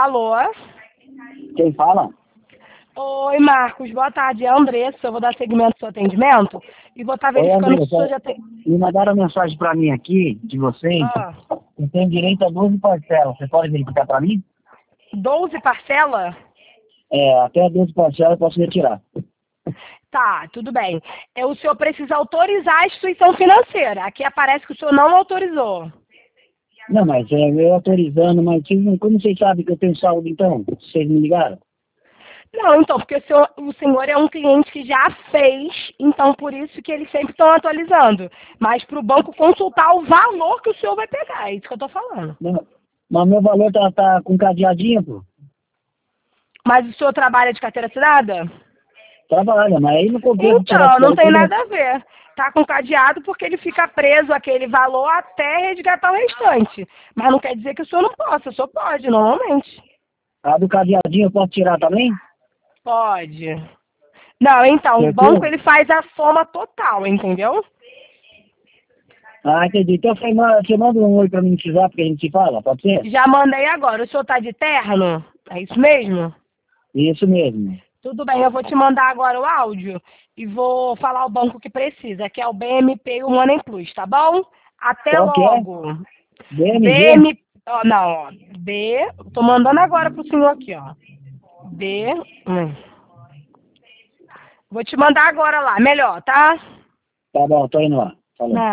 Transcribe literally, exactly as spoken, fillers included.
Alô? Quem fala? Oi, Marcos. Boa tarde. É a Andressa. Eu vou dar seguimento ao seu atendimento e vou estar Oi, verificando se o Andressa. senhor já tem... Me mandaram mensagem para mim aqui, de vocês. Ah, Eu tenho direito a doze parcelas. Você pode verificar para mim? doze parcela? É, até doze parcelas eu posso retirar. Tá, tudo bem. É, o senhor precisa autorizar a instituição financeira. Aqui aparece que o senhor não autorizou. Não, mas é, eu autorizando, mas vocês não- como vocês sabem que eu tenho saúde, então? Vocês me ligaram? Não, então, porque o senhor, o senhor é um cliente que já fez, então por isso que eles sempre estão atualizando. Mas para o banco consultar o valor que o senhor vai pegar, é isso que eu estou falando. Não, mas meu valor tá, tá com cadeadinho, pô. Mas o senhor trabalha de carteira assinada? Trabalha, mas aí não compensa tirar Então, isso não daí. tem Como é? nada a ver. Tá com cadeado porque ele fica preso àquele valor até resgatar o restante. Mas não quer dizer que o senhor não possa, o senhor pode, normalmente. A do cadeadinho eu posso tirar também? Pode. Não, então, o banco Certeza? ele faz a soma total, entendeu? Ah, entendi. Então você manda, você manda um oi pra mim no WhatsApp que a gente se fala, pode ser? Já mandei agora. O senhor tá de terno? É isso mesmo? Isso mesmo. Tudo bem, eu vou te mandar agora o áudio e vou falar o banco que precisa, que é o B M P e o Money Plus, tá bom? Até Qual que é? logo. B M G? B M... Ó, não, ó. B... Tô mandando agora pro senhor aqui, ó. B... Hum. Vou te mandar agora lá, melhor, tá? Tá bom, tô indo lá. Falou. Não.